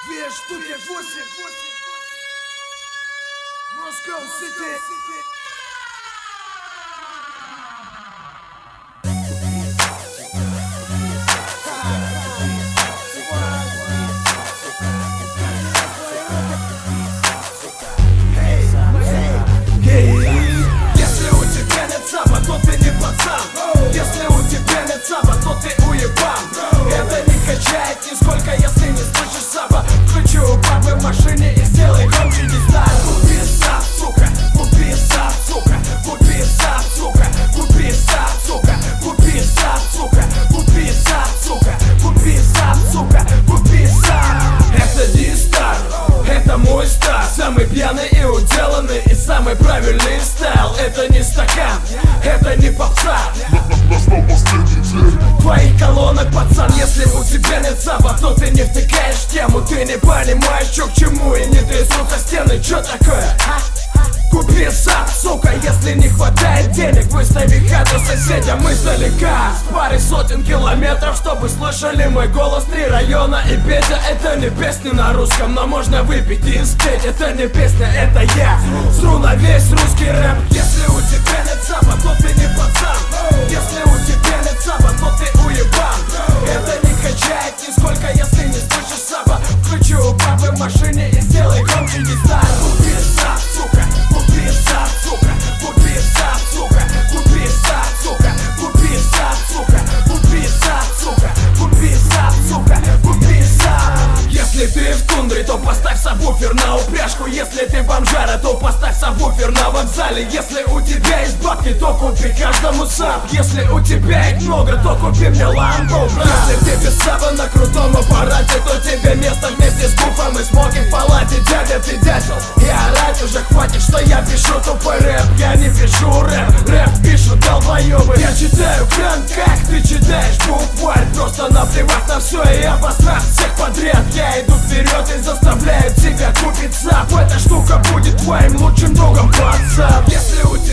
2 штуки 8. Moscow City. Если у тебя нет саба, то ты не пацан. Если у тебя нет саба, то ты уебан. Это не качает нисколько, если не слышишь саба. Включи у папы в машине и сделай громче, не знаю. Купи саб, сука, купи саб, сука, купи саб, сука, купи саб, сука, купи саб, сука, купи саб, сука, купи саб, сука, купи саб. Это дистар, это мой стар. Самый пьяный и уделанный, и самый правильный стайл. Это не стакан, это не попса. Настал последний день Твоих колонок, пацан, если у тебя нет саба, то ты не втыкаешь тему. Ты не понимаешь, чё к чему, и не трясутся стены. Чё такое? Купи саб, сука, если не хватает денег, выстави хату соседям издалека. С пары сотен километров, чтобы слышали мой голос. 3 района и Петя, это не песни на русском, но можно выпить и спеть. Это не песня, это я. Сру на весь русский рэп. Если у тебя нет саба, то ты не пацан. Если у тебя нет саба, то ты уебан. Это не качает нисколько, если не слышишь саба. Включи у папы в машине и сделай громче, не знаю. Купи саб, сука, купи саб, сука, купи саб, сука, купи саб, сука, купи саб, сука, купи саб, сука, купи саб, сука, купи саб. Если ты в тундре, то поставь сабвуфер на упряжку. Если ты бомжара, то поставь сабвуфер на вокзале. Если у тебя есть бабки, то купи каждому саб. Если у тебя их много, то купи мне ламбо, брат. Если ты без саба на крутом аппарате, то тебе место вместе с буфом и смоки в палате. Дядя, ты дятел, и орать уже хватит, что я пишу тупой рэп. Я не пишу рэп, рэп пишут долбоёбы. Я читаю кран, как ты читаешь букварь. Просто наплевав на все и обосрав всех подряд. Я иду вперед и заставляю тебя купить саб. Эта штука будет твоим лучшим другом, пацан. Если у тебя